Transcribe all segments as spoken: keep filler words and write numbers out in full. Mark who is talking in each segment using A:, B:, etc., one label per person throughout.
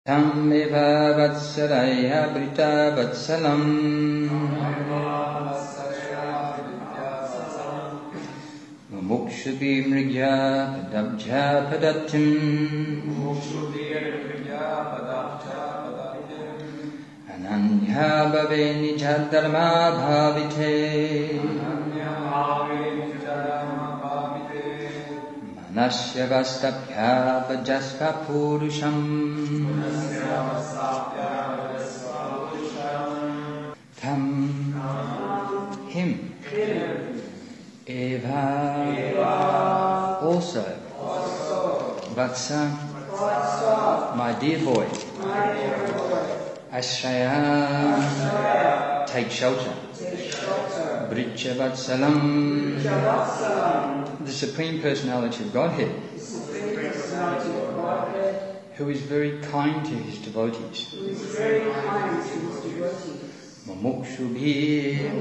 A: Tam eva vatsalaya brita vatsalam Mumukshubhi mrigya padabja padatim Ananya bhave nija dharma bhavite Manasya vastapya vajasva purusham Tam him Eva also Vatsa my dear boy Ashraya take shelter Brija Vatsalam the Supreme Personality of Godhead who is very kind to his devotees Mumukshubhi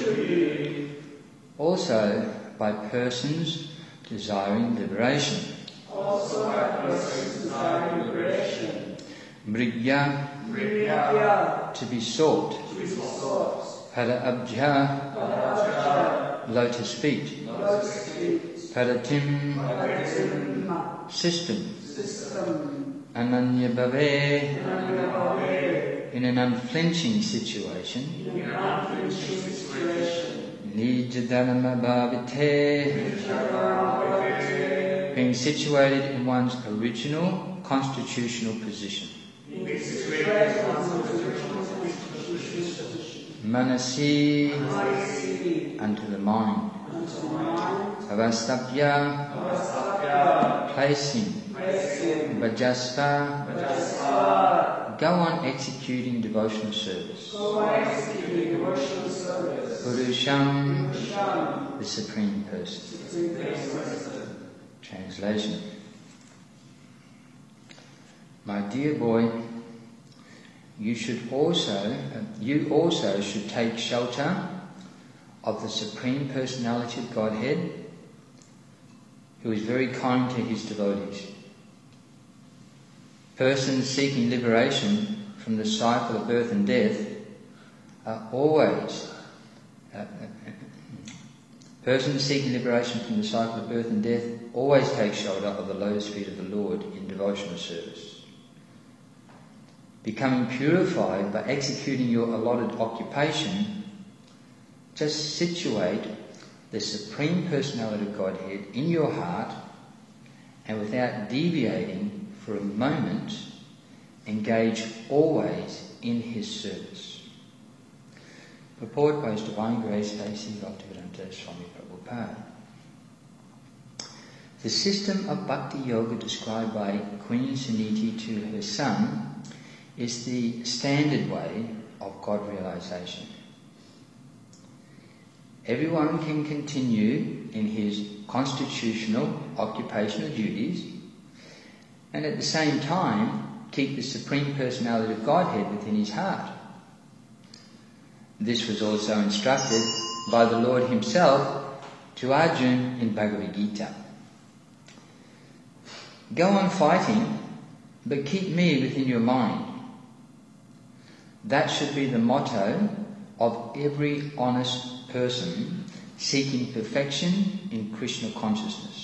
A: also by persons desiring liberation. Also by persons desiring liberation. Mrigya, Mrigya to be sought. To be sought. Pada-abja, lotus feet. Lotus feet. Padatim, Padatim system. System. Ananya bhave, in an unflinching situation. In an unflinching situation. Nija dharma bhavite, being situated in one's original constitutional position. Manasi, unto the mind. Avastapya, placing. Vajasva, go on executing devotional service. Purusham, the Supreme Person. Translation. My dear boy, you should also, you also should take shelter of the Supreme Personality of Godhead, who is very kind to his devotees. Persons seeking liberation from the cycle of birth and death are always uh, persons seeking liberation from the cycle of birth and death always take shelter of the lotus feet of the Lord in devotional service. Becoming purified by executing your allotted occupation, just situate the Supreme Personality of Godhead in your heart and without deviating for a moment, engage always in his service. Purport by His Divine Grace A C Bhaktivedanta Swami Prabhupada. The system of Bhakti Yoga described by Queen Suniti to her son is the standard way of God realization. Everyone can continue in his constitutional occupational duties and at the same time keep the Supreme Personality of Godhead within his heart. This was also instructed by the Lord himself to Arjuna in Bhagavad Gita. Go on fighting, but keep me within your mind. That should be the motto of every honest person seeking perfection in Krishna consciousness.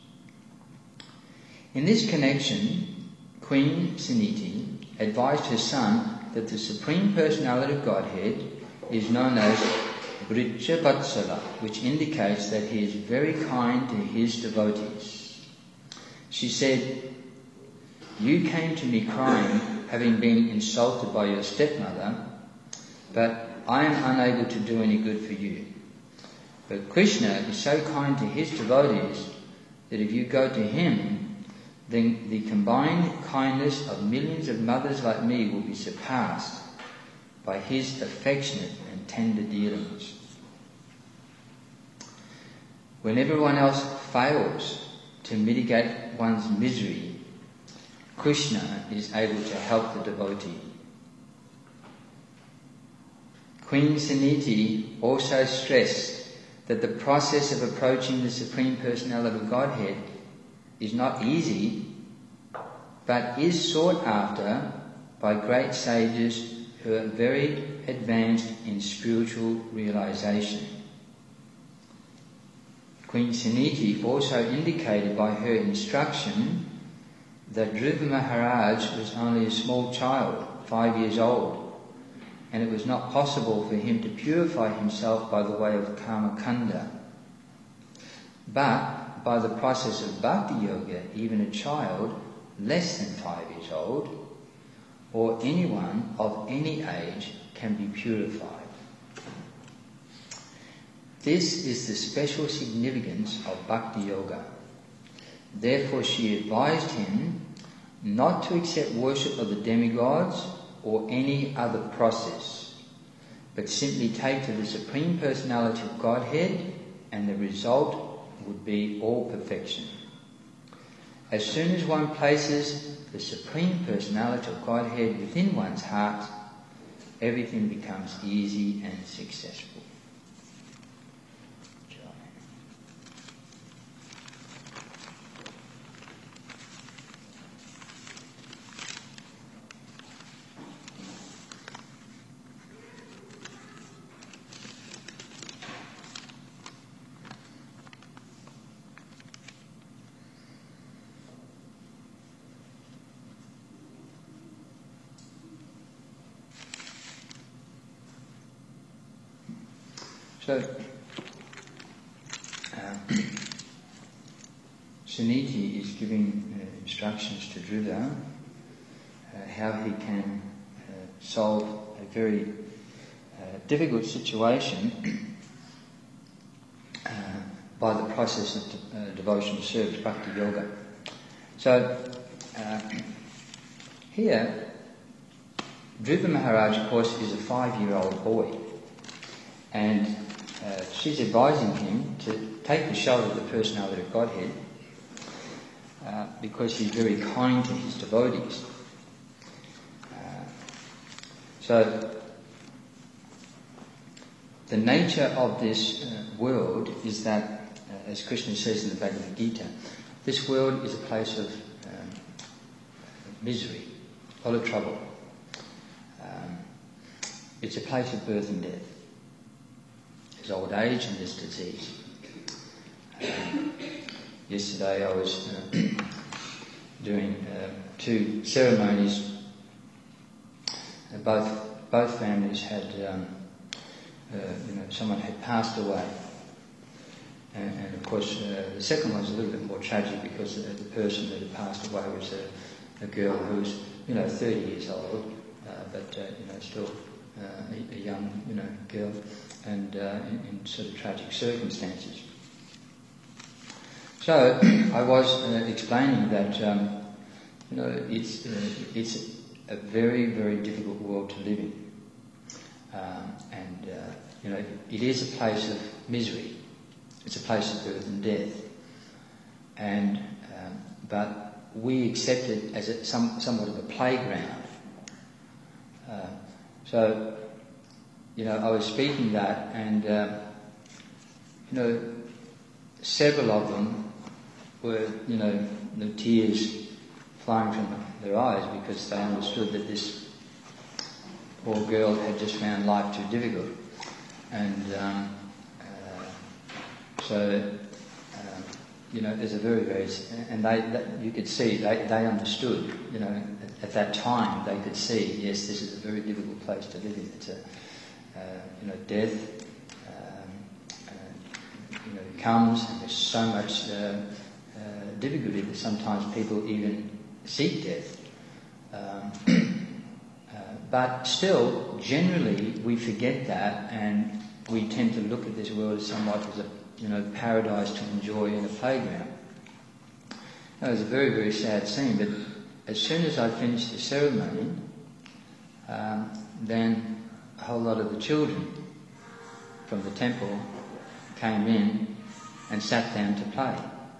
A: In this connection, Queen Suniti advised her son that the Supreme Personality of Godhead is known as Brija Vatsala, which indicates that he is very kind to his devotees. She said, "You came to me crying, having been insulted by your stepmother, but I am unable to do any good for you. But Krishna is so kind to his devotees that if you go to him, then the combined kindness of millions of mothers like me will be surpassed by his affectionate and tender dealings. When everyone else fails to mitigate one's misery, Krishna is able to help the devotee." Queen Suniti also stressed that the process of approaching the Supreme Personality of Godhead is not easy, but is sought after by great sages who are very advanced in spiritual realization. Queen Suniti also indicated by her instruction that Dhruva Maharaj was only a small child, five years old, and it was not possible for him to purify himself by the way of Karmakanda. But by the process of Bhakti Yoga, even a child less than five years old, or anyone of any age, can be purified. This is the special significance of Bhakti Yoga. Therefore she advised him not to accept worship of the demigods or any other process, but simply take to the Supreme Personality of Godhead, and the result would be all perfection. As soon as one places the Supreme Personality of Godhead within one's heart, everything becomes easy and successful. So, uh, Suniti is giving uh, instructions to Dhruva uh, how he can uh, solve a very uh, difficult situation uh, by the process of de- uh, devotional service, Bhakti Yoga. So, uh, here, Dhruva Maharaj, of course, is a five-year-old boy, and Uh, she's advising him to take the shelter of the Personality of Godhead uh, because he's very kind to his devotees. Uh, so, the nature of this uh, world is that, uh, as Krishna says in the Bhagavad Gita, this world is a place of um, misery, full of trouble. Um, it's a place of birth and death. There's old age and there's disease. Um, yesterday I was uh, doing uh, two ceremonies. Uh, both both families had, um, uh, you know, someone had passed away, and, and of course uh, the second one was a little bit more tragic because the, the person that had passed away was a, a girl who was, you know, thirty years old, uh, but uh, you know, still uh, a, a young, you know, girl. And uh, in, in sort of tragic circumstances. So I was uh, explaining that um, you know it's uh, it's a very very difficult world to live in, um, and uh, you know it is a place of misery. It's a place of birth and death, and um, but we accept it as a, some somewhat of a playground. Uh, so. You know, I was speaking that, and uh, you know, several of them were, you know, the tears flowing from their eyes because they understood that this poor girl had just found life too difficult, and um, uh, so um, you know, there's a very, very, and they, that you could see they they understood. You know, at, at that time they could see, yes, this is a very difficult place to live in. It's a Uh, you know, death, um, uh, you know, comes, and there's so much uh, uh, difficulty that sometimes people even seek death. Um, uh, but still, generally, we forget that, and we tend to look at this world as somewhat as a, you know, paradise to enjoy in a playground. It was a very, very sad scene, but as soon as I finished the ceremony, um, then a whole lot of the children from the temple came in and sat down to play.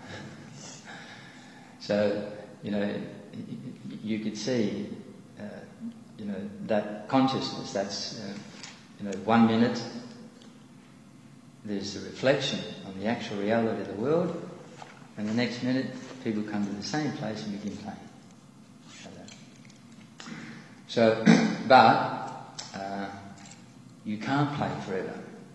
A: So, you know, you could see, uh, you know, that consciousness. That's, uh, you know, one minute there's the reflection on the actual reality of the world, and the next minute people come to the same place and begin playing. So, but uh, you can't play forever.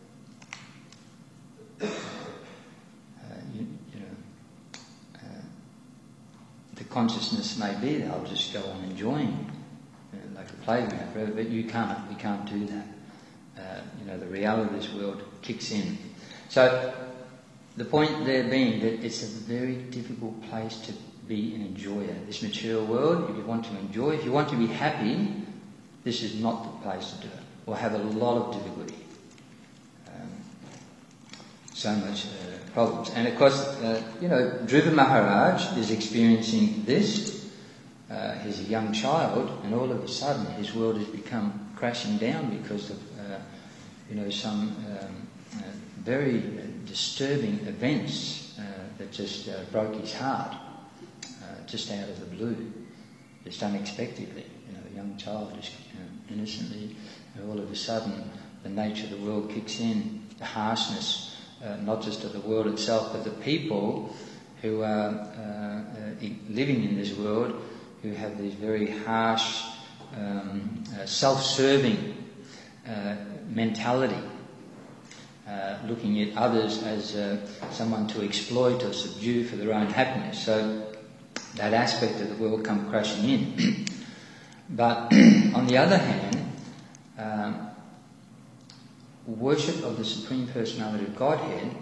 A: Uh, you, you know, uh, the consciousness may be that I'll just go on enjoying, you know, like a playground forever, but you can't. You can't do that. Uh, you know, the reality of this world kicks in. So, the point there being that it's a very difficult place to be an enjoyer. This material world, if you want to enjoy, if you want to be happy, this is not the place to do it. We'll have a lot of difficulty. Um, so much uh, problems. And of course, uh, you know, Dhruva Maharaj is experiencing this. Uh, he's a young child, and all of a sudden his world has become crashing down because of, uh, you know, some um, uh, very uh, disturbing events uh, that just uh, broke his heart, uh, just out of the blue, just unexpectedly. You know, a young child just you know, innocently, and all of a sudden the nature of the world kicks in, the harshness, uh, not just of the world itself, but the people who are uh, uh, living in this world, who have these very harsh, um, uh, self-serving uh, mentality. Uh, looking at others as uh, someone to exploit or subdue for their own happiness. So that aspect of the world come crashing in. But on the other hand, um, worship of the Supreme Personality of Godhead,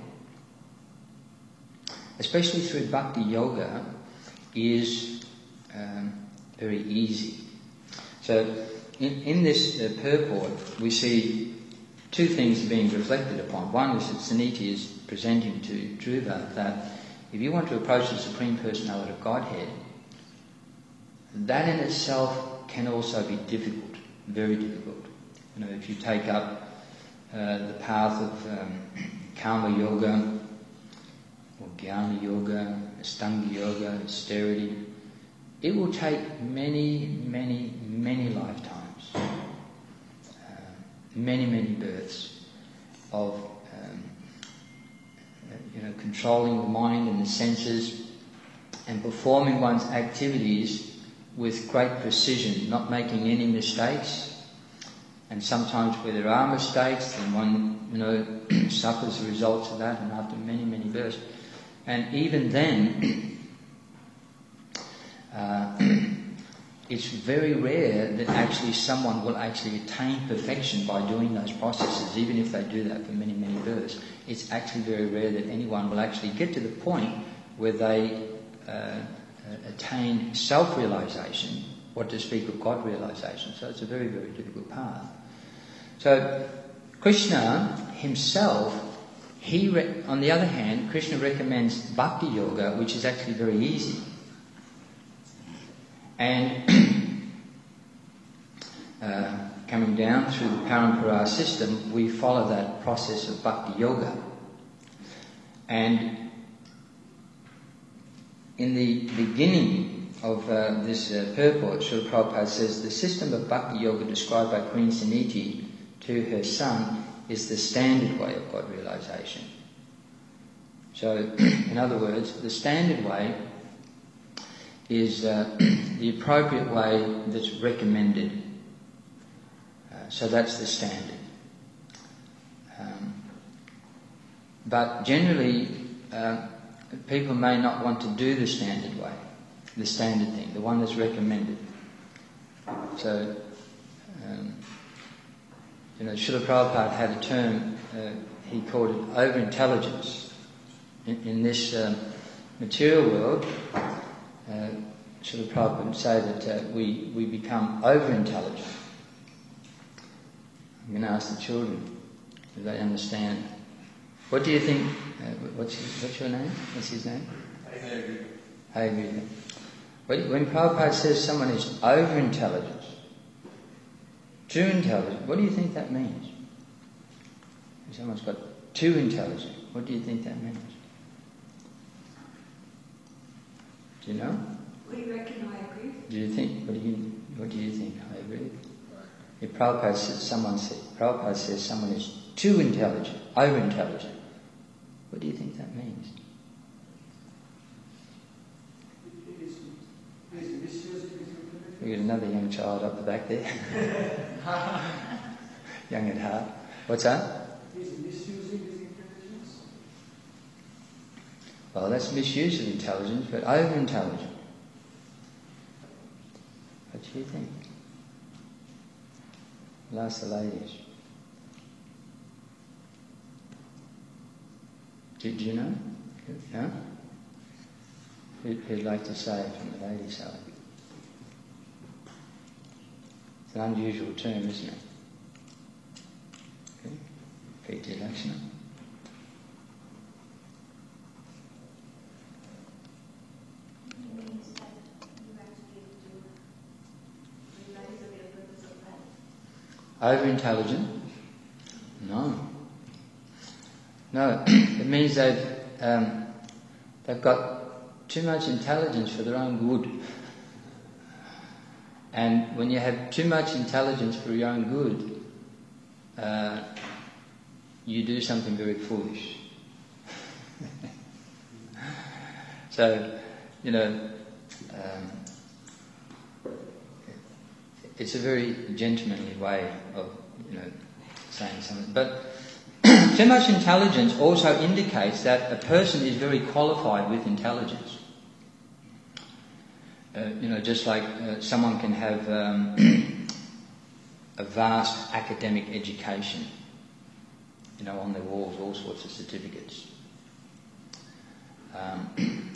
A: especially through Bhakti Yoga, is um, very easy. So in, in this uh, purport, we see two things being reflected upon. One is that Suniti is presenting to Dhruva that if you want to approach the Supreme Personality of Godhead, that in itself can also be difficult, very difficult. You know, if you take up uh, the path of um, Karma Yoga, or Jnana Yoga, Astanga Yoga, austerity, it will take many, many, many lifetimes. Many, many births of, um, you know, controlling the mind and the senses and performing one's activities with great precision, not making any mistakes. And sometimes where there are mistakes, then one, you know, suffers the results of that, and after many, many births. And even then, uh, it's very rare that actually someone will actually attain perfection by doing those processes, even if they do that for many, many births. It's actually very rare that anyone will actually get to the point where they uh, attain self-realization, what to speak of God-realization. So it's a very, very difficult path. So Krishna himself, he re- on the other hand, Krishna recommends Bhakti Yoga, which is actually very easy. And uh, coming down through the Parampara system, we follow that process of Bhakti Yoga. And in the beginning of uh, this uh, purport, Srila Prabhupada says, the system of Bhakti Yoga described by Queen Suniti to her son is the standard way of God realization. So, in other words, the standard way is uh, the appropriate way that's recommended. Uh, so that's the standard. Um, but generally, uh, people may not want to do the standard way, the standard thing, the one that's recommended. So, um, you know, Srila Prabhupada had a term, uh, he called it over-intelligence. In, in this um, material world, Uh, Srila Prabhupada would say that uh, we, we become over-intelligent. I'm going to ask the children, do they understand? What do you think, uh, what's, his, what's your name? What's his name? Hayagriva. When Prabhupada says someone is over-intelligent, too intelligent, what do you think that means? If someone's got too intelligent, what do you think that means? Do you know?
B: What do you reckon I agree?
A: Do you think? What do you? What do you think? I agree. If Prabhupada says someone says Prabhupada says someone is too intelligent, over intelligent, what do you think that means? We got another young child up the back there. Young at heart. What's that?
C: Is misusing his intelligence?
A: Well, that's misuse of intelligence, but over-intelligent. What do you think? I'll ask the ladies. Did you know? No? Who'd, who'd like to say it from the ladies' side? It's an unusual term, isn't it? Okay. P T Lakshana. Over-intelligent? No. No, it means they've um, they've got too much intelligence for their own good. And when you have too much intelligence for your own good, uh, you do something very foolish. So, you know, um, it's a very gentlemanly way of, you know, saying something. But too much intelligence also indicates that a person is very qualified with intelligence. Uh, you know, just like uh, someone can have um, a vast academic education, you know, on their walls, all sorts of certificates. Um,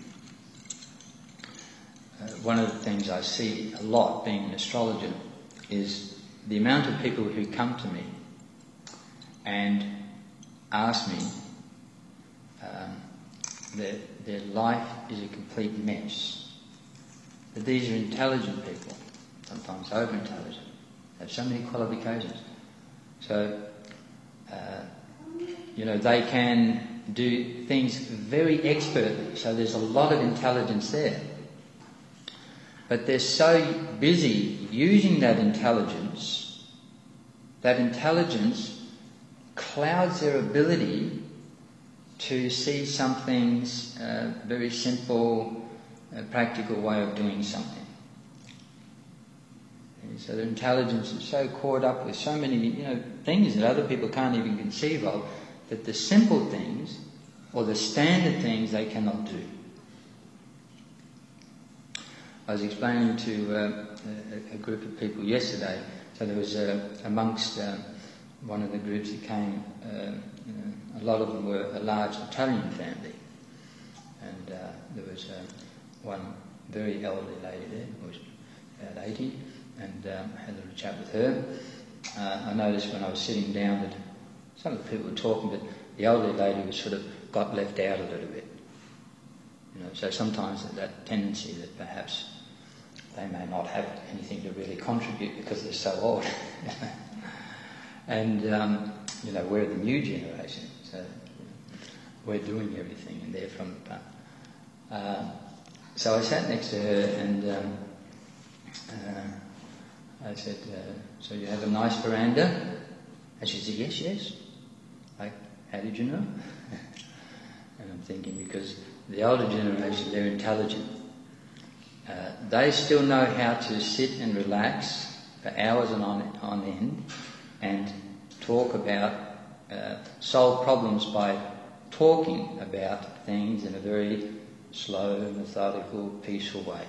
A: uh, one of the things I see a lot being an astrologer is the amount of people who come to me and ask me um, that their life is a complete mess. But these are intelligent people, sometimes over-intelligent, have so many qualifications. So, uh, you know, they can do things very expertly, so there's a lot of intelligence there. But they're so busy using that intelligence, that intelligence clouds their ability to see something's uh, very simple, a practical way of doing something. And so their intelligence is so caught up with so many, you know, things that other people can't even conceive of, that the simple things or the standard things they cannot do. I was explaining to uh, a, a group of people yesterday. So there was uh, amongst uh, one of the groups that came. Uh, you know, a lot of them were a large Italian family, and uh, there was. Uh, one very elderly lady there, who was about eighty, and um, had a little chat with her. Uh, I noticed when I was sitting down that some of the people were talking, but the elderly lady was sort of got left out a little bit. You know, so sometimes that tendency that perhaps they may not have anything to really contribute because they're so old. And, um, you know, we're the new generation, so you know, we're doing everything and they're from the past. Um, So I sat next to her and um, uh, I said, uh, so you have a nice veranda? And she said, yes, yes. Like, how did you know? And I'm thinking, because the older generation, they're intelligent. Uh, they still know how to sit and relax for hours and on, on end and talk about, uh, solve problems by talking about things in a very slow, methodical, peaceful way.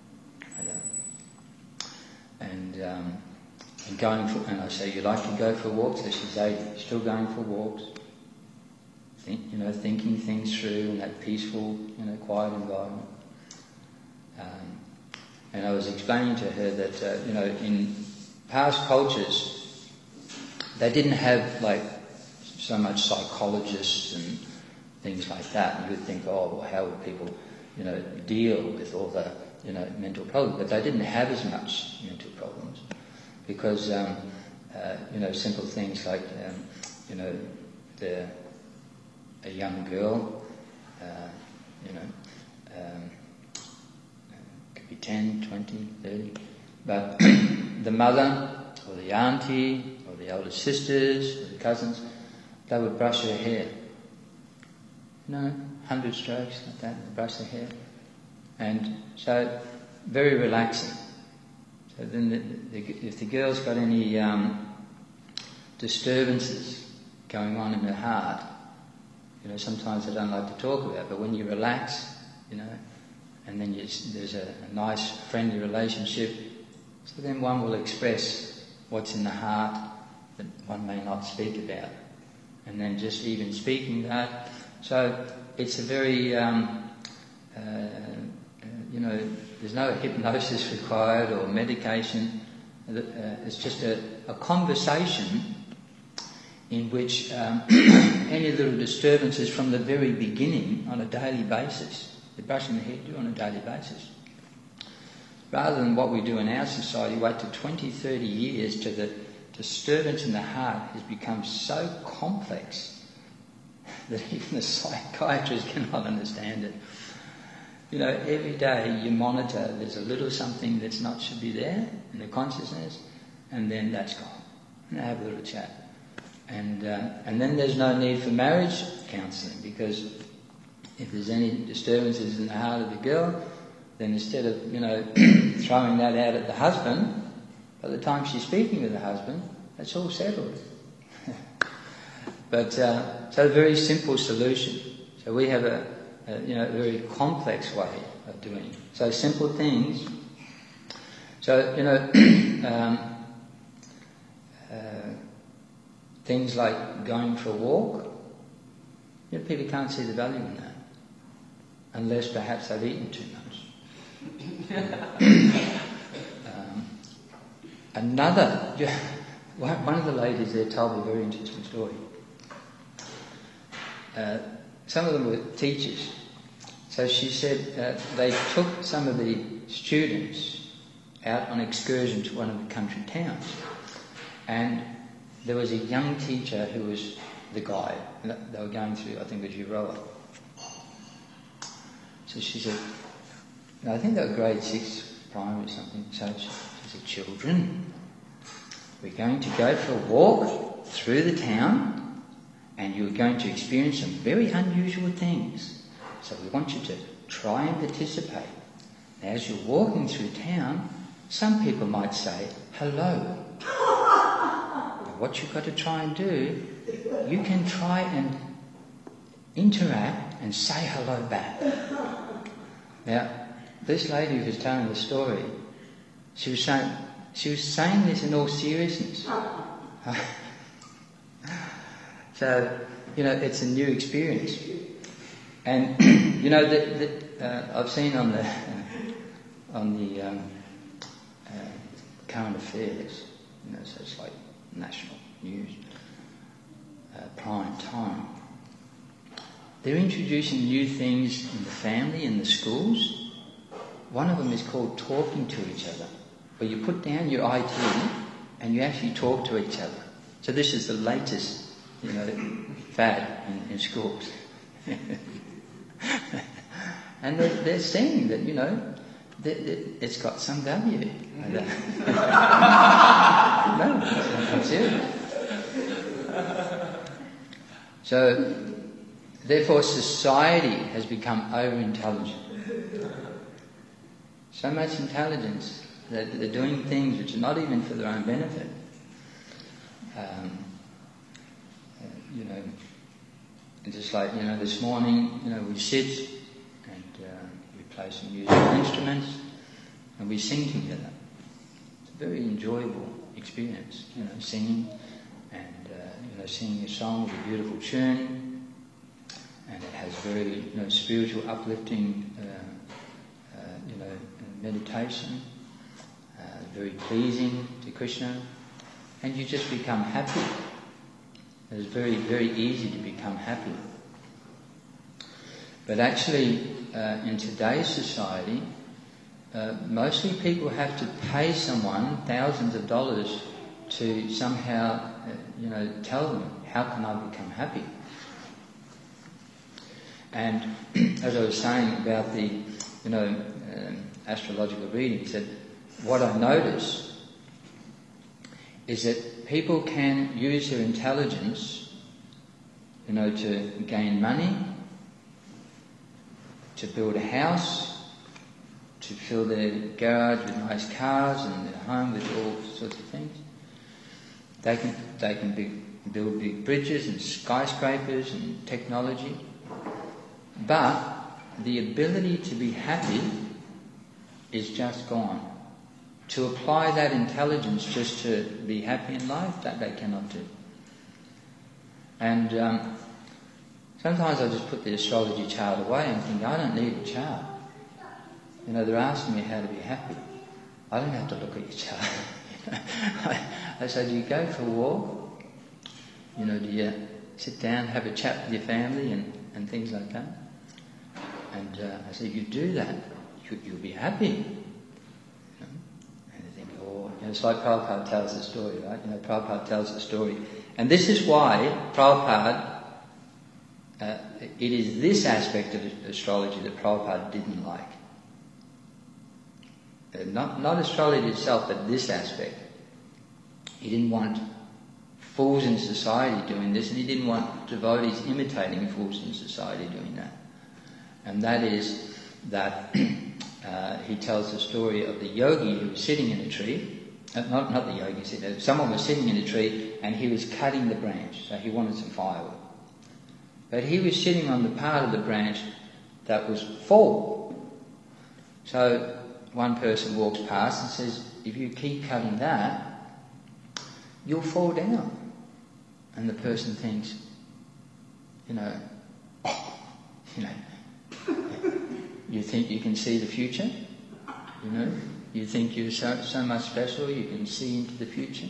A: And, um, and going for, and I say, you like to go for walks? So she's eighty, still going for walks. Think, you know, thinking things through in that peaceful, you know, quiet environment. Um, and I was explaining to her that, uh, you know, in past cultures, they didn't have like so much psychologists and things like that. And you'd think, oh, well, how would people, you know, deal with all the, you know, mental problems? But they didn't have as much mental problems because, um, uh, you know, simple things like, um, you know, the, a young girl, uh, you know, um, could be ten, twenty, thirty, but the mother or the auntie or the older sisters or the cousins, they would brush her hair. No, hundred strokes like that, brush the hair. And so, very relaxing. So So then, the, the, if the girl's got any um, disturbances going on in her heart, you know, sometimes they don't like to talk about. But when you relax, you know, and then you, there's a, a nice, friendly relationship, so then one will express what's in the heart that one may not speak about, and then just even speaking that. So it's a very, um, uh, uh, you know, there's no hypnosis required or medication. Uh, it's just a, a conversation in which um, any little disturbances from the very beginning on a daily basis, the brushing the head do on a daily basis. Rather than what we do in our society, wait to twenty, thirty years till the disturbance in the heart has become so complex that even the psychiatrist cannot understand it. You know, every day you monitor, there's a little something that's not should be there in the consciousness, and then that's gone. And have a little chat. And uh, and then there's no need for marriage counselling, because if there's any disturbances in the heart of the girl, then instead of, you know, throwing that out at the husband, by the time she's speaking with the husband, that's all settled. But uh, so a very simple solution. So we have a, a you know a very complex way of doing it. So simple things. So you know um, uh, things like going for a walk. You know, people can't see the value in that unless perhaps they've eaten too much. um, another, one of the ladies there told me a very interesting story. Uh, some of them were teachers. So she said uh, they took some of the students out on excursion to one of the country towns. And there was a young teacher who was the guide. They were going through, I think it was Euroa. So she said, I think they were grade six, primary or something. So she, she said, children, we're going to go for a walk through the town, and you're going to experience some very unusual things. So we want you to try and participate. Now, as you're walking through town, some people might say, hello. But what you've got to try and do, you can try and interact and say hello back. Now, this lady who was telling the story, she was saying, she was saying this in all seriousness. So, you know, it's a new experience. And, you know, that, that, uh, I've seen on the uh, on the um, uh, current affairs, you know, so it's like national news, uh, prime time. They're introducing new things in the family, in the schools. One of them is called talking to each other, where you put down your I T and you actually talk to each other. So this is the latest, you know, fad in, in schools. And they're, they're saying that, you know, that, that it's got some value. No, I'm serious. So, therefore, society has become over-intelligent. So much intelligence that they're doing things which are not even for their own benefit. Um, you know, just like, you know, this morning, you know, we sit and uh, we play some musical instruments and we sing together. It's a very enjoyable experience, you know, singing and, uh, you know, singing a song with a beautiful tune, and it has very, you know, spiritual, uplifting, uh, uh, you know, meditation, uh, very pleasing to Krishna, and you just become happy. It's very, very easy to become happy. But actually, uh, in today's society, uh, mostly people have to pay someone thousands of dollars to somehow, uh, you know, tell them, how can I become happy? And as I was saying about the, you know, um, astrological reading, he said, what I notice is that people can use their intelligence, you know, to gain money, to build a house, to fill their garage with nice cars and their home with all sorts of things. They can they can be, build big bridges and skyscrapers and technology. But the ability to be happy is just gone. To apply that intelligence just to be happy in life, that they cannot do. And um, sometimes I just put the astrology chart away and think, I don't need a chart. You know, they're asking me how to be happy. I don't have to look at your chart. I, I say, do you go for a walk? You know, do you sit down, have a chat with your family and, and things like that? And uh, I say, you do that, you, you'll be happy. You know? And they think, oh, you know, it's like Prabhupada tells the story, right? You know, Prabhupada tells the story. And this is why Prabhupada, uh, it is this aspect of astrology that Prabhupada didn't like. Uh, not, not astrology itself, but this aspect. He didn't want fools in society doing this, and he didn't want devotees imitating fools in society doing that. And that is that uh, he tells the story of the yogi who was sitting in a tree. Uh, not, not the yogi, someone was sitting in a tree and he was cutting the branch, so he wanted some firewood. But he was sitting on the part of the branch that was full. So one person walks past and says, if you keep cutting that, you'll fall down. And the person thinks, you know, oh, you know, you think you can see the future? You know? You think you're so, so much special you can see into the future?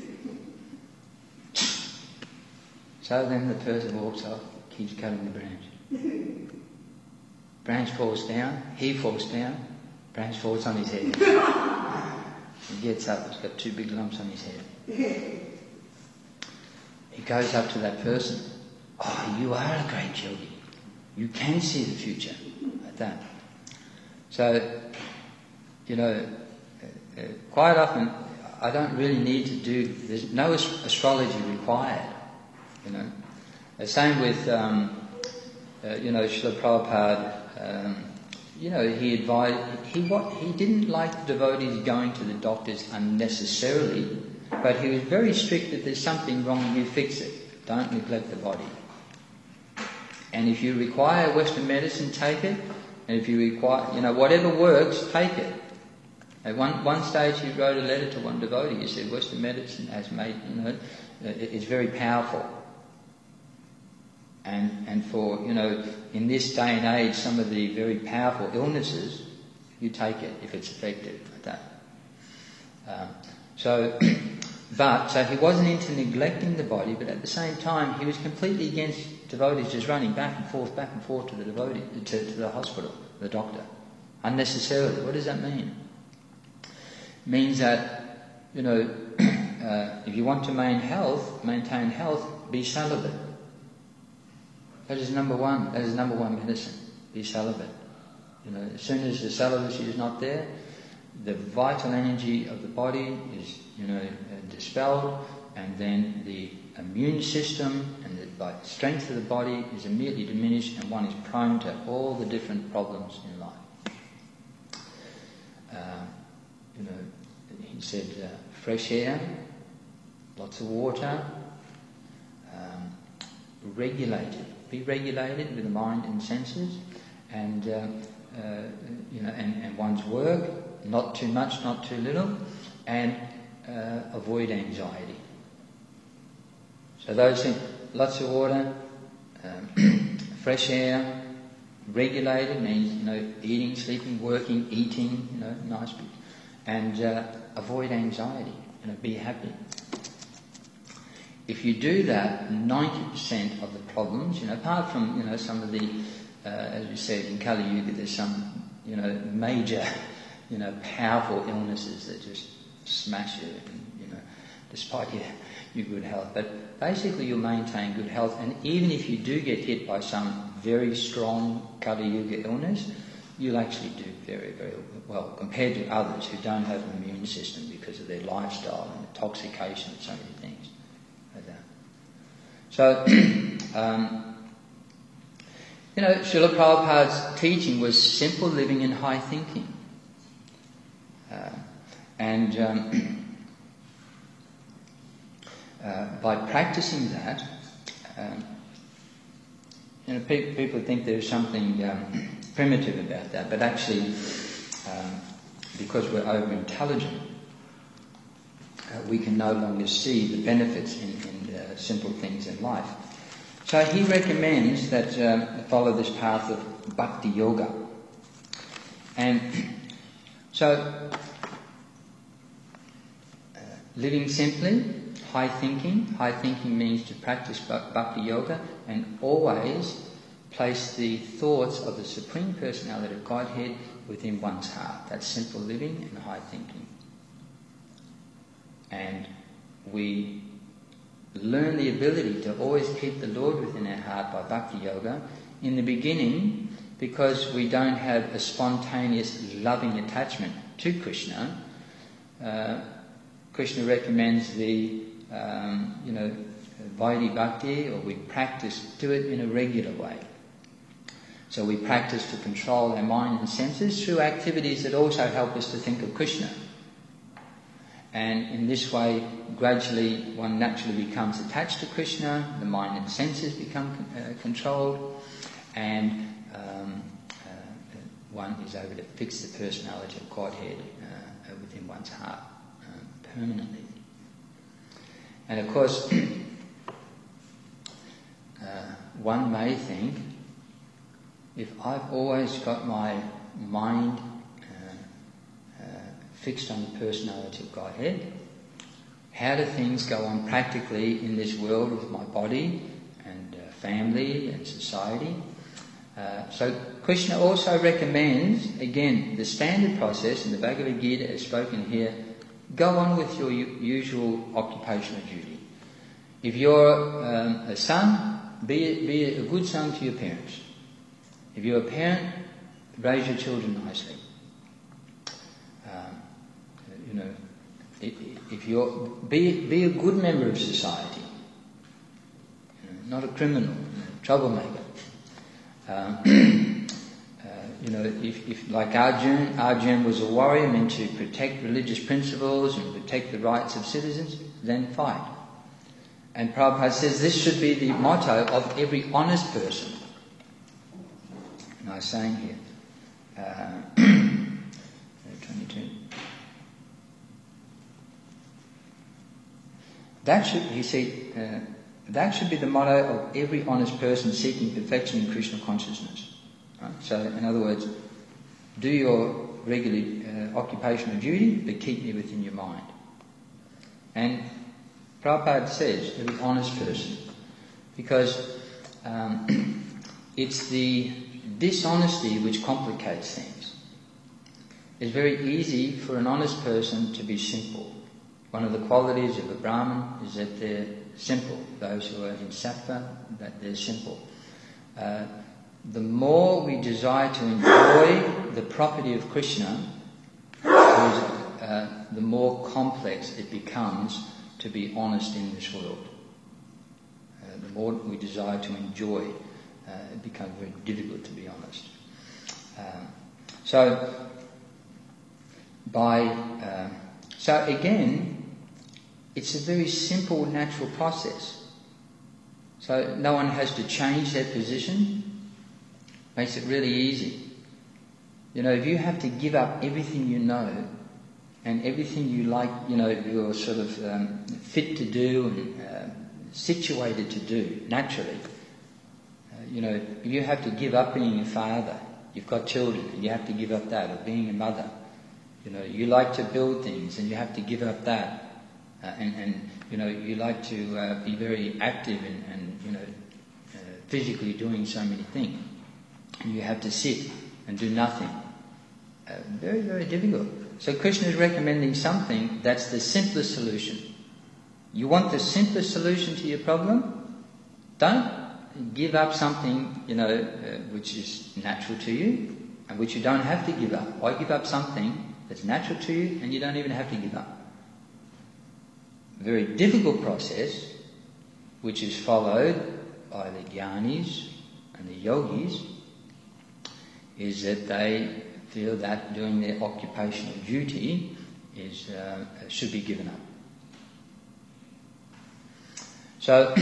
A: So then the person walks off, keeps cutting the branch. Branch falls down, he falls down, branch falls on his head. He gets up, he's got two big lumps on his head. He goes up to that person. Oh, you are a great yogi. You can see the future. Like that. So, you know, uh, uh, quite often I don't really need to do, there's no astrology required, you know. The same with, um, uh, you know, Srila Prabhupada, um, you know, he advised, he, what, he didn't like the devotees going to the doctors unnecessarily, but he was very strict that there's something wrong, you fix it. Don't neglect the body. And if you require Western medicine, take it. And if you require, you know, whatever works, take it. At one, one stage he wrote a letter to one devotee. He said, Western medicine has made, you know, it's very powerful. And, and for, you know, in this day and age, some of the very powerful illnesses, you take it if it's effective like that. Um, so, but, so he wasn't into neglecting the body, but at the same time, he was completely against devotees just running back and forth, back and forth to the devotee, to, to the hospital, the doctor, unnecessarily. What does that mean? It means that, you know, uh, if you want to maintain health, maintain health, be celibate. That is number one. That is number one medicine. Be celibate. You know, as soon as the celibacy is not there, the vital energy of the body is, you know, uh, dispelled, and then the immune system and the like, strength of the body is immediately diminished, and one is prone to all the different problems in life. Uh, you know, he said uh, fresh air, lots of water, um, regulated. Be regulated with the mind and senses, and uh, uh, you know, and, and one's work, not too much, not too little, and uh, avoid anxiety. So those things: lots of water, um, fresh air, regulated means, you know, eating, sleeping, working, eating, you know, nice, and uh, avoid anxiety. You know, be happy. If you do that, ninety percent of the problems, you know, apart from, you know, some of the, uh, as you said, in Kali Yuga, there's some, you know, major, you know, powerful illnesses that just smash you, and, you know, despite your, your good health. But basically you'll maintain good health, and even if you do get hit by some very strong Kali Yuga illness, you'll actually do very, very well compared to others who don't have an immune system because of their lifestyle and intoxication and so many things. So, um, you know, Srila Prabhupada's teaching was simple living and high thinking. And um, uh, by practicing that, um, you know, pe- people think there's something um, primitive about that, but actually, um, because we're over-intelligent, uh, we can no longer see the benefits in, in uh, simple things in life. So he recommends that um, follow this path of bhakti yoga. And so, uh, living simply, high thinking. High thinking means to practice bhakti yoga and always place the thoughts of the Supreme Personality of Godhead within one's heart. That's simple living and high thinking. And we learn the ability to always keep the Lord within our heart by bhakti yoga in the beginning, because we don't have a spontaneous loving attachment to Krishna. Uh, Krishna recommends the, um, you know, Vaidhi Bhakti, or we practice, do it in a regular way. So we practice to control our mind and senses through activities that also help us to think of Krishna. And in this way, gradually one naturally becomes attached to Krishna, the mind and senses become uh, controlled, and um, uh, one is able to fix the personality of Godhead uh, within one's heart uh, permanently. And of course, uh, one may think, if I've always got my mind uh, uh, fixed on the personality of Godhead, how do things go on practically in this world with my body and uh, family and society? Uh, so Krishna also recommends, again, the standard process in the Bhagavad Gita as spoken here, go on with your u- usual occupational duty. If you're um, a son, be, be a good son to your parents. If you're a parent, raise your children nicely. Um, you know, if, if you're be be a good member of society, you know, not a criminal, you know, troublemaker. Um, uh, you know, if, if like Arjun, Arjun was a warrior meant to protect religious principles and protect the rights of citizens, then fight. And Prabhupada says this should be the motto of every honest person. And I was saying here, uh, twenty-two. That should, he said, uh, that should be the motto of every honest person seeking perfection in Krishna consciousness. Right? So, in other words, do your regular uh, occupational duty, but keep me within your mind. And Prabhupada says, every honest person, because um, it's the dishonesty which complicates things. It's very easy for an honest person to be simple. One of the qualities of a Brahmin is that they're simple. Those who are in sattva, that they're simple. Uh, the more we desire to enjoy the property of Krishna, uh, the more complex it becomes to be honest in this world. Uh, the more we desire to enjoy, uh, it becomes very difficult to be honest. Um, so, by uh, so again, it's a very simple, natural process. So no one has to change their position. Makes it really easy. You know, if you have to give up everything you know and everything you like, you know, you're sort of um, fit to do and uh, situated to do naturally. Uh, you know, if you have to give up being a father, you've got children, and you have to give up that, or being a mother. You know, you like to build things, and you have to give up that. Uh, and, and, you know, you like to uh, be very active and, and you know, uh, physically doing so many things. And you have to sit and do nothing. Uh, very, very difficult. So Krishna is recommending something that's the simplest solution. You want the simplest solution to your problem? Don't give up something, you know, uh, which is natural to you and which you don't have to give up. Why give up something that's natural to you and you don't even have to give up? A very difficult process, which is followed by the jnanis and the yogis, is that they feel that doing their occupational duty is uh, should be given up. So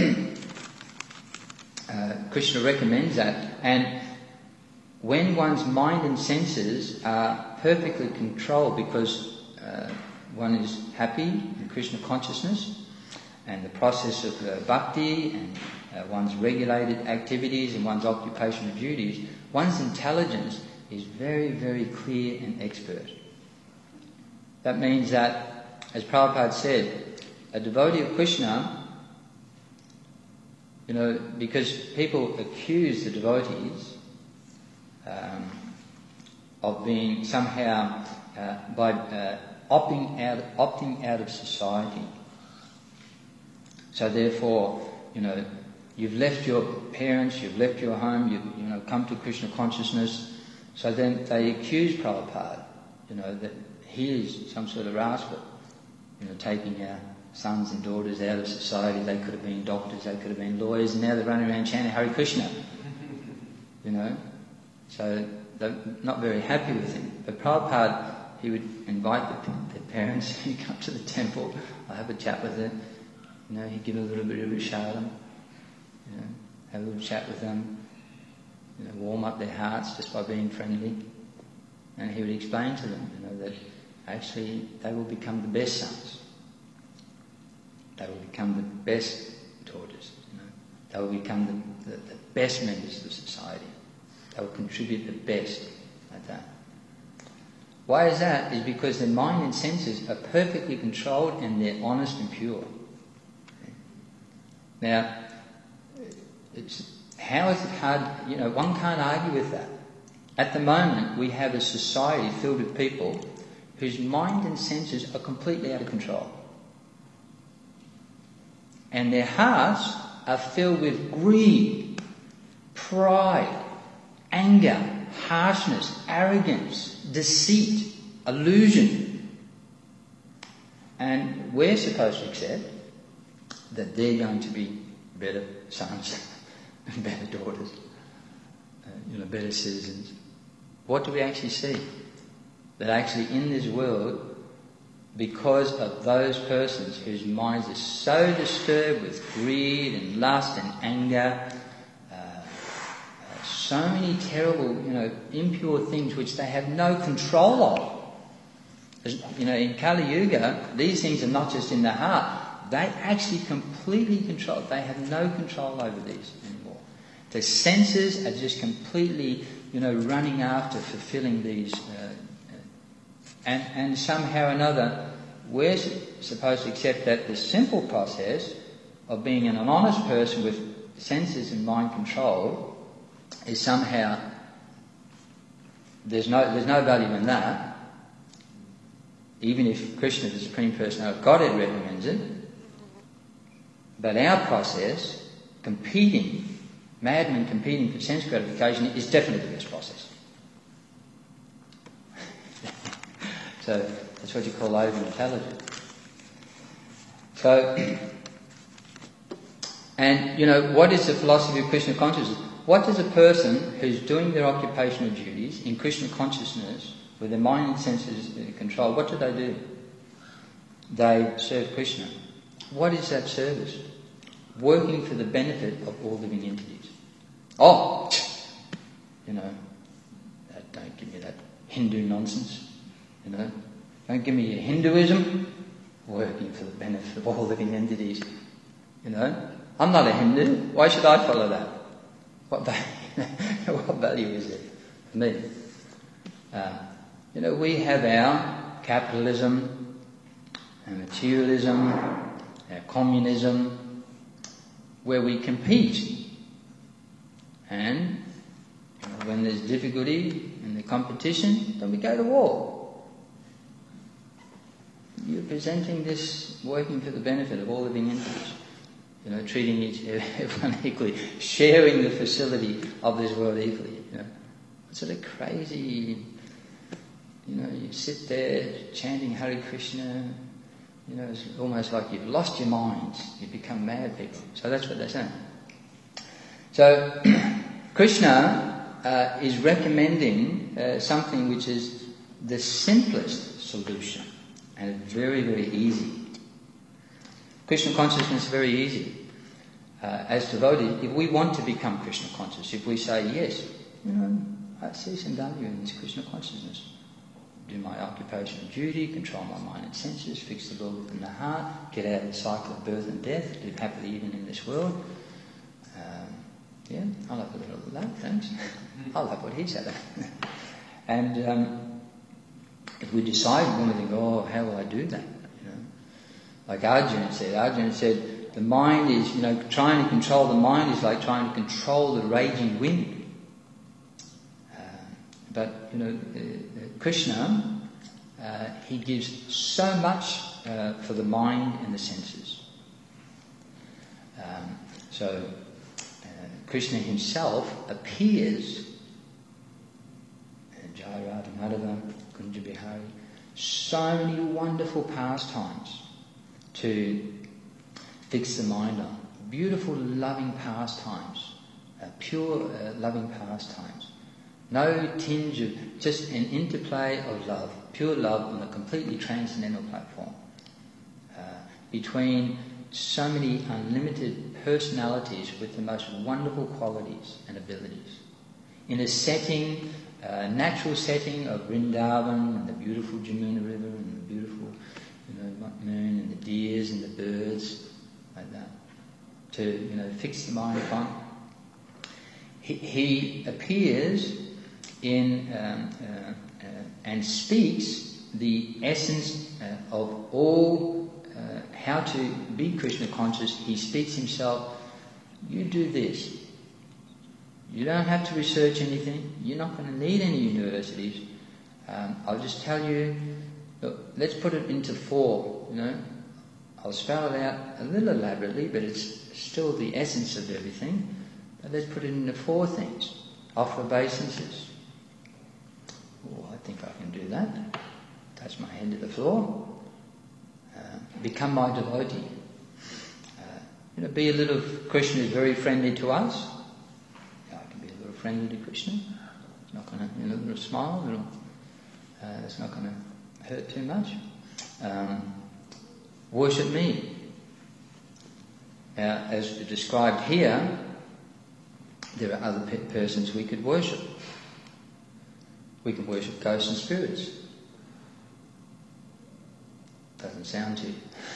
A: uh, Krishna recommends that, and when one's mind and senses are perfectly controlled, because uh, one is happy in Krishna consciousness, and the process of uh, bhakti and uh, one's regulated activities and one's occupational duties, one's intelligence is very, very clear and expert. That means that, as Prabhupada said, a devotee of Krishna, you know, because people accuse the devotees um, of being somehow uh, by uh, opting out, opting out of society. So therefore, you know, you've left your parents, you've left your home, you've you know come to Krishna consciousness. So then they accuse Prabhupada, you know, that he is some sort of rascal, you know, taking our sons and daughters out of society. They could have been doctors, they could have been lawyers, and now they're running around chanting Hare Krishna. You know, so they're not very happy with him. But Prabhupada, he would invite the, the parents, he'd come to the temple, I'll have a chat with them, you know, he'd give a little bit of a show them, you know, have a little chat with them, you know, warm up their hearts just by being friendly. And he would explain to them, you know, that actually they will become the best sons. They will become the best daughters, you know. They will become the, the, the best members of society. They will contribute the best like that. Why is that? Is because their mind and senses are perfectly controlled and they're honest and pure. Now, it's, how is it hard? You know, one can't argue with that. At the moment, we have a society filled with people whose mind and senses are completely out of control. And their hearts are filled with greed, pride, anger, harshness, arrogance, deceit, illusion. And we're supposed to accept that they're going to be better sons and better daughters, uh, you know, better citizens. What do we actually see? That actually in this world, because of those persons whose minds are so disturbed with greed and lust and anger, uh, uh, so many terrible, you know, impure things which they have no control of. As, you know, in Kali Yuga, these things are not just in the heart. They actually completely control. They have no control over these anymore. The senses are just completely, you know, running after fulfilling these. Uh, and, and somehow or another, we're supposed to accept that the simple process of being an honest person with senses and mind control is somehow, there's no, there's no value in that. Even if Krishna, the Supreme Personality of Godhead, recommends it. But our process, competing, madmen competing for sense gratification, is definitely the best process. So that's what you call over-intelligent. So, and you know, what is the philosophy of Krishna consciousness? What does a person who's doing their occupational duties in Krishna consciousness, with their mind and senses controlled, what do they do? They serve Krishna. What is that service? Working for the benefit of all living entities. Oh, you know, that, don't give me that Hindu nonsense, you know. Don't give me your Hinduism. Working for the benefit of all living entities, you know. I'm not a Hindu. Why should I follow that? What value, what value is it for me? Uh, you know, we have our capitalism, our materialism, our communism, where we compete. And you know, when there's difficulty in the competition, then we go to war. You're presenting this working for the benefit of all living entities. You know, treating each everyone equally, sharing the facility of this world equally. You know, it's sort of crazy. You know, you sit there chanting Hare Krishna. You know, it's almost like you've lost your minds. You become mad people. So that's what they're saying. So Krishna uh, is recommending uh, something which is the simplest solution. And it's very, very easy. Krishna consciousness is very easy. Uh, as devotees, if we want to become Krishna conscious, if we say, yes, you know, I see some value in this Krishna consciousness. Do my occupational duty, control my mind and senses, fix the Lord within the heart, get out of the cycle of birth and death, live happily even in this world. Um, yeah, I'll have a little of that, thanks. I'll have what he's having. And um, if we decide, we want to think, oh, how will I do that? You know, like Arjuna said, Arjuna said, the mind is, you know, trying to control the mind is like trying to control the raging wind. But, you know, uh, Krishna, uh, he gives so much uh, for the mind and the senses. Um, so, uh, Krishna himself appears, Jai Radha Madhava, Kunja Bihari, so many wonderful pastimes to fix the mind on. Beautiful, loving pastimes, uh, pure, uh, loving pastimes. No tinge of, just an interplay of love, pure love on a completely transcendental platform. Uh, between so many unlimited personalities with the most wonderful qualities and abilities. In a setting, a natural setting of Vrindavan and the beautiful Jamuna River and the beautiful, you know, moon and the deers and the birds, like that. To, you know, fix the mind upon. He, he appears in um, uh, uh, and speaks the essence uh, of all uh, how to be Krishna conscious. He speaks himself. You do this. You don't have to research anything. You're not going to need any universities. Um, I'll just tell you. Look, let's put it into four. You know, I'll spell it out a little elaborately, but it's still the essence of everything. But let's put it into four things. Offer obeisances. Oh, I think I can do that. Touch my hand to the floor. Uh, become my devotee. Uh, you know, be a little. Krishna is very friendly to us. Yeah, I can be a little friendly to Krishna. It's not going to, you know, a little smile, a little. Uh, it's not going to hurt too much. Um, worship me. Now, as described here, there are other pe- persons we could worship. We can worship ghosts and spirits. Doesn't sound too.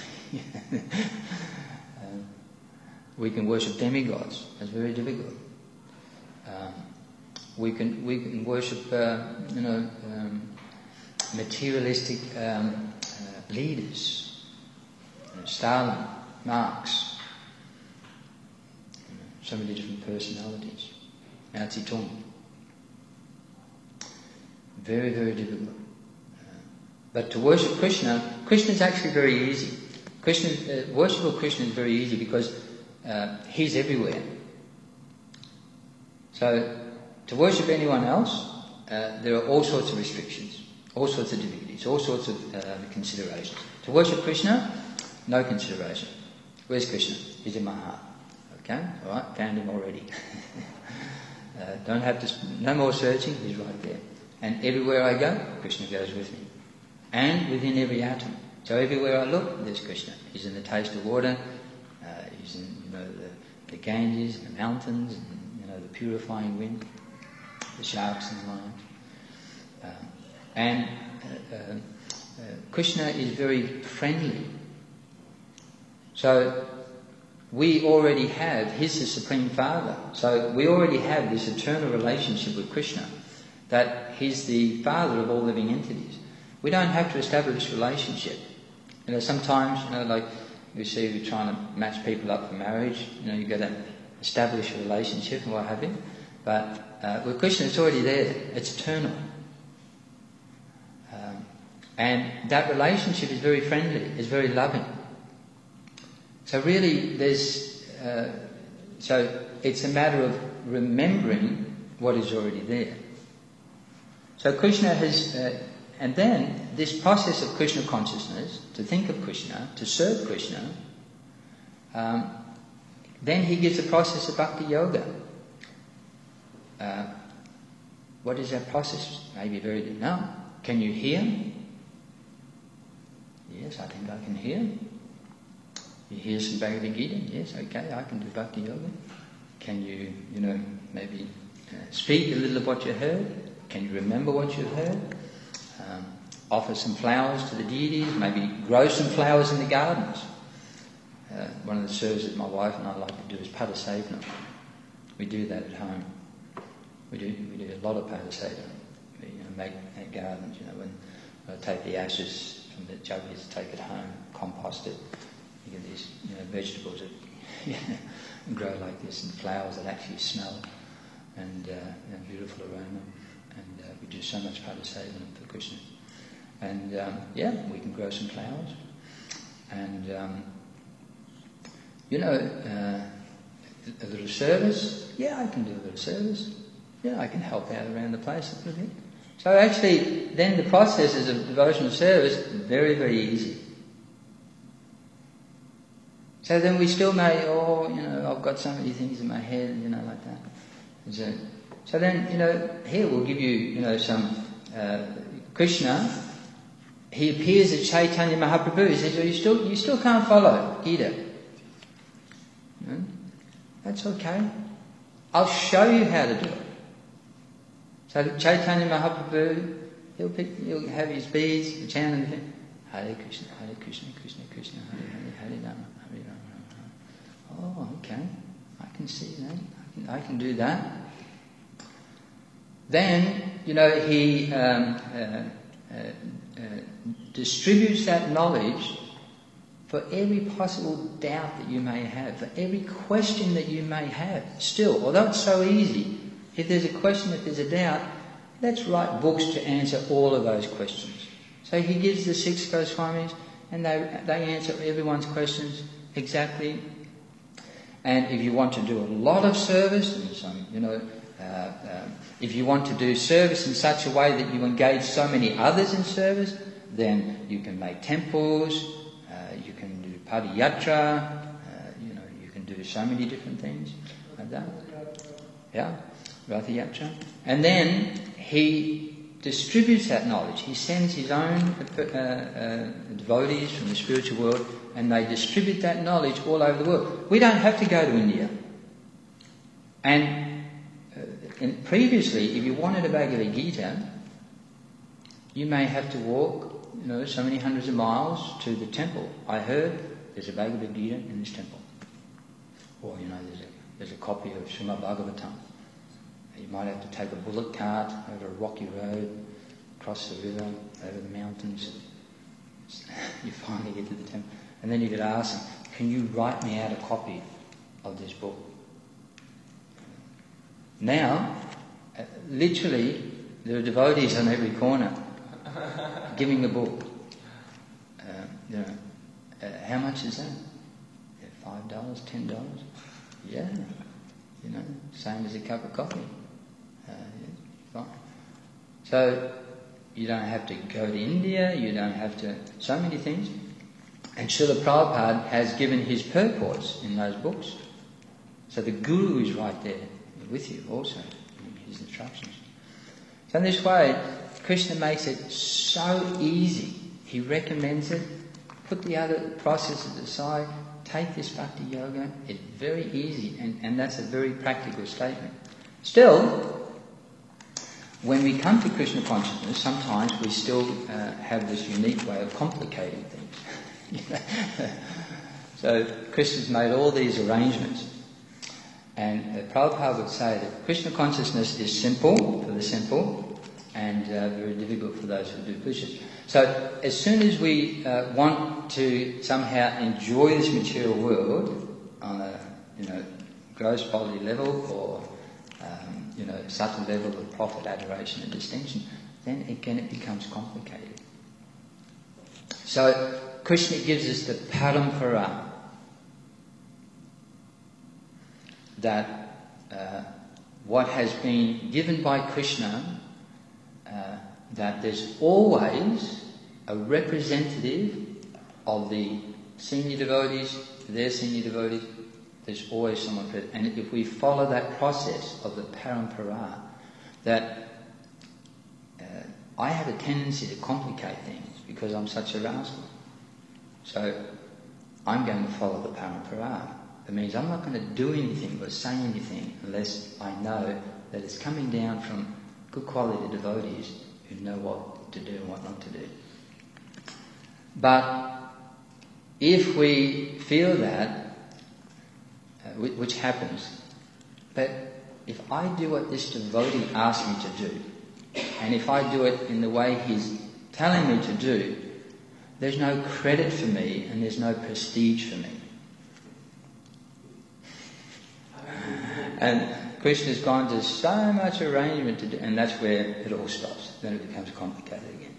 A: um, we can worship demigods. That's very difficult. Um, we can we can worship, uh, you know, um, materialistic um, uh, leaders. You know, Stalin, Marx. You know, so many different personalities. Mao Zedong. Very, very difficult. Uh, but to worship Krishna, Krishna is actually very easy. Krishna, uh, worship of Krishna is very easy because uh, he's everywhere. So, to worship anyone else, uh, there are all sorts of restrictions, all sorts of difficulties, all sorts of uh, considerations. To worship Krishna, no consideration. Where's Krishna? He's in my heart. Okay, all right, found him already. uh, don't have to. No more searching. He's right there. And everywhere I go, Krishna goes with me. And within every atom. So everywhere I look, there's Krishna. He's in the taste of water. Uh, he's in, you know, the, the Ganges, the mountains, and, you know, the purifying wind, the sharks and the lions. Um, and uh, uh, uh, Krishna is very friendly. So we already have, he's the Supreme Father. So we already have this eternal relationship with Krishna. That he's the father of all living entities. We don't have to establish a relationship. You know, sometimes, you know, like you see we're trying to match people up for marriage, you know, you've got to establish a relationship and what have you. But uh, with Krishna, it's already there. It's eternal. Um, and that relationship is very friendly, it's very loving. So really, there's... Uh, so it's a matter of remembering what is already there. So Krishna has, uh, and then this process of Krishna consciousness, to think of Krishna, to serve Krishna, um, then he gives a process of bhakti yoga. Uh, what is that process? Maybe very, no. Can you hear? Yes, I think I can hear. You hear some Bhagavad Gita? Yes, okay, I can do Bhakti Yoga. Can you, you know, maybe uh, speak a little of what you heard? Can you remember what you've heard? Um, offer some flowers to the deities, maybe grow some flowers in the gardens. Uh, one of the services my wife and I like to do is Padasavana. We do that at home. We do we do a lot of Padasavana. We you know, make, make gardens, you know, when I take the ashes from the juggies, take it home, compost it. You get these you know, vegetables that grow like this, and flowers that actually smell, and uh, you know, beautiful aroma. And uh, we do so much Padasavana for Krishna. And um, yeah, we can grow some flowers. And um, you know, uh, a little service. Yeah, I can do a little service. Yeah, I can help out around the place a little bit. So actually, then the processes of devotional service very, very easy. So then we still may, oh, you know, I've got so many things in my head, you know, like that. So, so then, you know, here we'll give you, you know, some uh, Krishna. He appears at Chaitanya Mahaprabhu. He says, well, you still, you still can't follow Gita. No? That's okay. I'll show you how to do it. So Chaitanya Mahaprabhu, he'll pick, he'll have his beads, he'll chant and everything. Hare Krishna, Hare Krishna, Krishna Krishna, Hare Hare, Hare Rama, Hare Rama. Oh, okay. I can see that. I can, I can do that. Then, you know, he um, uh, uh, uh, distributes that knowledge for every possible doubt that you may have, for every question that you may have. Still, although it's so easy, if there's a question, if there's a doubt, let's write books to answer all of those questions. So he gives the six Goswamis, and they they answer everyone's questions exactly. And if you want to do a lot of service, and some, you know, uh, uh, if you want to do service in such a way that you engage so many others in service, then you can make temples, uh, you can do padayatra, uh, you know, you can do so many different things like that. Yeah, Ratha Yatra. And then he distributes that knowledge. He sends his own uh, uh, devotees from the spiritual world, and they distribute that knowledge all over the world. We don't have to go to India. And, uh, and previously, if you wanted a Bhagavad Gita, you may have to walk, you know, so many hundreds of miles to the temple. I heard there's a Bhagavad Gita in this temple. Or, you know, there's a, there's a copy of Srimad Bhagavatam. You might have to take a bullock cart over a rocky road, cross the river, over the mountains. You finally get to the temple. And then you could ask them, can you write me out a copy of this book? Now, uh, literally, there are devotees on every corner giving the book. Uh, you know, uh, how much is that? Yeah, Five dollars, ten dollars? Yeah, you know, same as a cup of coffee. Uh, yeah, fine. So you don't have to go to India. You don't have to. So many things. And Srila Prabhupada has given his purports in those books. So the Guru is right there with you also in his instructions. So in this way, Krishna makes it so easy. He recommends it. Put the other processes aside. Take this Bhakti Yoga. It's very easy, and, and that's a very practical statement. Still, when we come to Krishna consciousness, sometimes we still uh, have this unique way of complicating things. So Krishna's made all these arrangements. And uh, Prabhupada would say that Krishna consciousness is simple for the simple and uh, very difficult for those who do pujas. So as soon as we uh, want to somehow enjoy this material world on a you know gross bodily level or um, you know subtle level of profit, adoration and distinction, then again it becomes complicated. So Krishna gives us the parampara, that uh, what has been given by Krishna, uh, that there's always a representative of the senior devotees, their senior devotees, there's always someone present. And if we follow that process of the parampara, that uh, I have a tendency to complicate things because I'm such a rascal. So I'm going to follow the parampara. That means I'm not going to do anything or say anything unless I know that it's coming down from good quality devotees who know what to do and what not to do. But if we feel that, uh, which happens, but if I do what this devotee asks me to do, and if I do it in the way he's telling me to do, there's no credit for me and there's no prestige for me. And Krishna's gone to so much arrangement to do, and that's where it all stops. Then it becomes complicated again.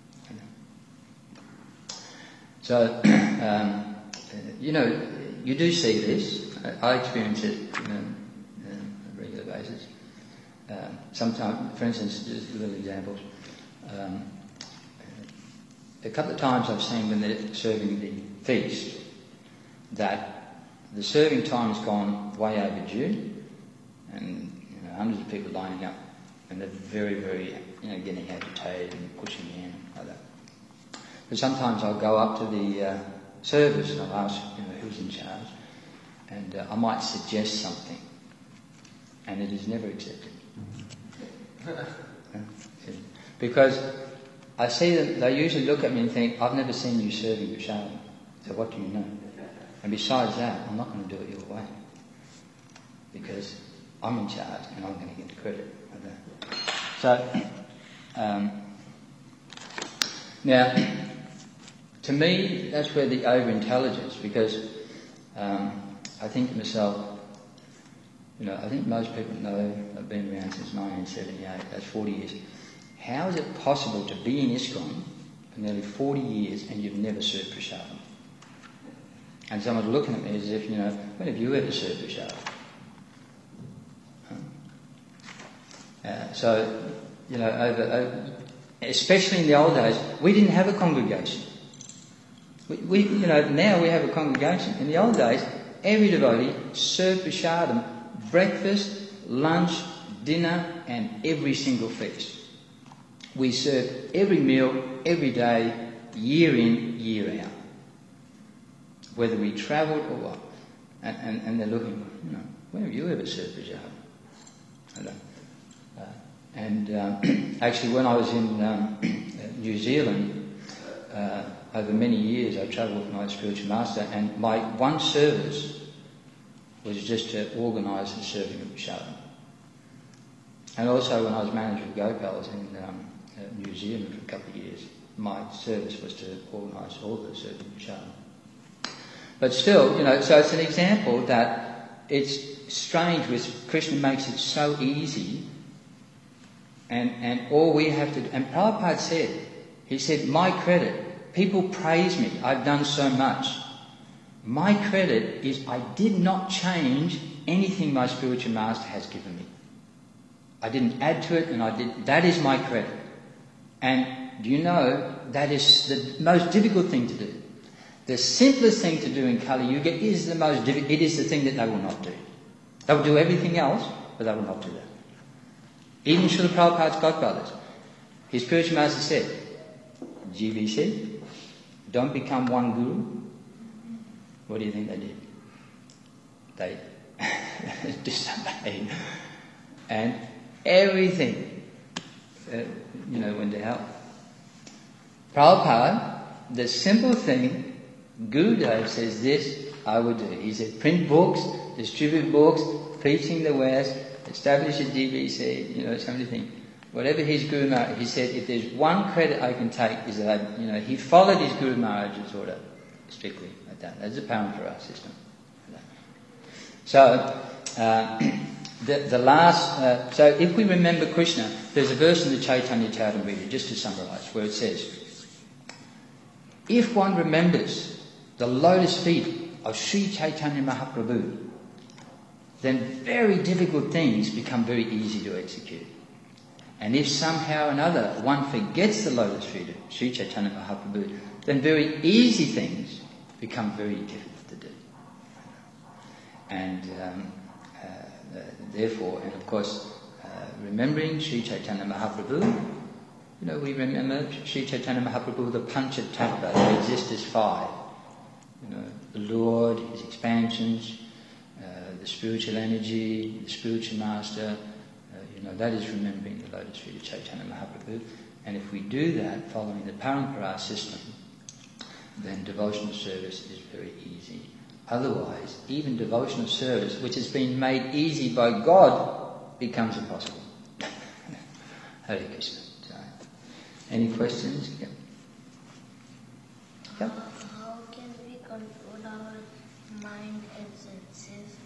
A: So, um, you know, you do see this. I experience it, you know, on a regular basis. Um, sometimes, for instance, just little examples. Um, a couple of times I've seen when they're serving the feast that the serving time's gone way overdue, and you know, hundreds of people lining up, and they're very, very, you know, getting agitated and pushing in like that. But sometimes I'll go up to the uh, service and I'll ask, you know, who's in charge, and uh, I might suggest something, and it is never accepted. Because I see them, they usually look at me and think, I've never seen you serving Prashadam, so what do you know? And besides that, I'm not going to do it your way, because I'm in charge and I'm going to get the credit for that. So, um, now, to me, that's where the over-intelligence, because um, I think to myself, you know, I think most people know I've been around since nineteen seventy-eight, that's forty years. How is it possible to be in ISKCON for nearly forty years and you've never served Prashadam? And someone's looking at me as if, you know, when have you ever served Prashadam? Huh? Uh, so, you know, over, over, especially in the old days, we didn't have a congregation. We, we, you know, now we have a congregation. In the old days, every devotee served Prashadam, breakfast, lunch, dinner, and every single feast. We served every meal, every day, year in, year out. Whether we travelled or what. And, and, and they're looking, you know, when have you ever served Prashadam? I don't know. Uh, and um, actually when I was in um, New Zealand, uh, over many years I travelled with my spiritual master, and my one service was just to organise the serving of Prashadam. And also when I was manager of Gopals in um, uh, New Zealand for a couple of years, my service was to organise all the serving of Prashadam. But still, you know, so it's an example that it's strange with Krishna makes it so easy, and, and all we have to do, and Prabhupada said, he said, my credit, people praise me, I've done so much. My credit is I did not change anything my spiritual master has given me. I didn't add to it, and I did, that is my credit. And do you know, that is the most difficult thing to do. The simplest thing to do in Kali Yuga is the most difficult, it is the thing that they will not do. They will do everything else, but they will not do that. Even Srila Prabhupada's godbrothers, his spiritual master said, G B C, don't become one guru. What do you think they did? They disobeyed. And everything, uh, you know, went to hell. Prabhupada, the simple thing, Gurudev says this, I would do. He said, print books, distribute books, preaching the West, establish a D B C, you know, so many things. Whatever his Guru Maharaj, he said, if there's one credit I can take is that, I, you know, he followed his Guru Maharaj's order strictly like that. That's a parampara system. So, uh, the, the last, uh, so if we remember Krishna, there's a verse in the Chaitanya Charitamrita, just to summarise, where it says, if one remembers the lotus feet of Sri Chaitanya Mahaprabhu, then very difficult things become very easy to execute. And if somehow or another one forgets the lotus feet of Sri Chaitanya Mahaprabhu, then very easy things become very difficult to do. And um, uh, uh, therefore, and of course, uh, remembering Sri Chaitanya Mahaprabhu, you know, we remember Sri Chaitanya Mahaprabhu, the Panchatattva, they exist as five. the Lord, His expansions, uh, the spiritual energy, the spiritual master. Uh, you know, that is remembering the lotus feet of Chaitanya Mahaprabhu. And if we do that, following the Parampara system, then devotional service is very easy. Otherwise, even devotional service, which has been made easy by God, becomes impossible. Hare Krishna. Any questions? Yeah. Yeah.
D: How can we control our mind and senses?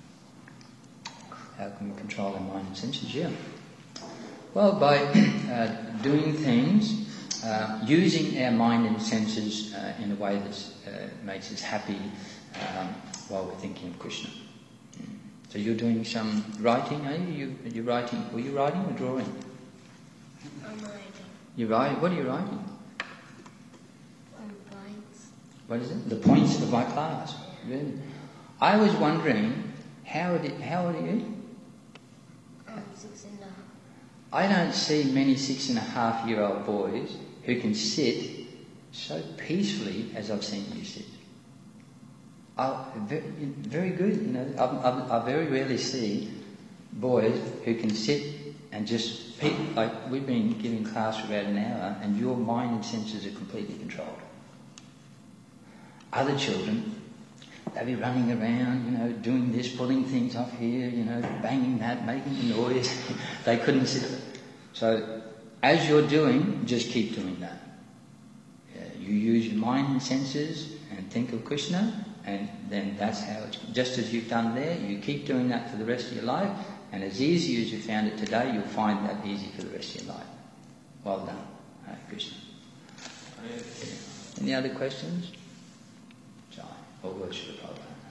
A: How can we control our mind and senses? Yeah. Well, by uh, doing things, uh, using our mind and senses uh, in a way that uh, makes us happy um, while we're thinking of Krishna. Mm. So you're doing some writing, are you? you you're writing. Were you writing or drawing?
D: I'm writing.
A: You write. What are you writing?
D: On points.
A: What is it? The points of my class. Really? I was wondering, how old, how old are you?
D: I'm six and a half.
A: I don't see many six and a half year old boys who can sit so peacefully as I've seen you sit. I, very, very good, you know. I, I, I very rarely see boys who can sit and just, pe- like we've been giving class for about an hour and your mind and senses are completely controlled. Other children, they'll be running around, you know, doing this, pulling things off here, you know, banging that, making a noise. They couldn't sit. So, as you're doing, just keep doing that. Yeah, you use your mind and senses and think of Krishna, and then that's how it's... Just as you've done there, you keep doing that for the rest of your life, and as easy as you found it today, you'll find that easy for the rest of your life. Well done. Hare Krishna. Any other questions? Or worship of Prabhupada.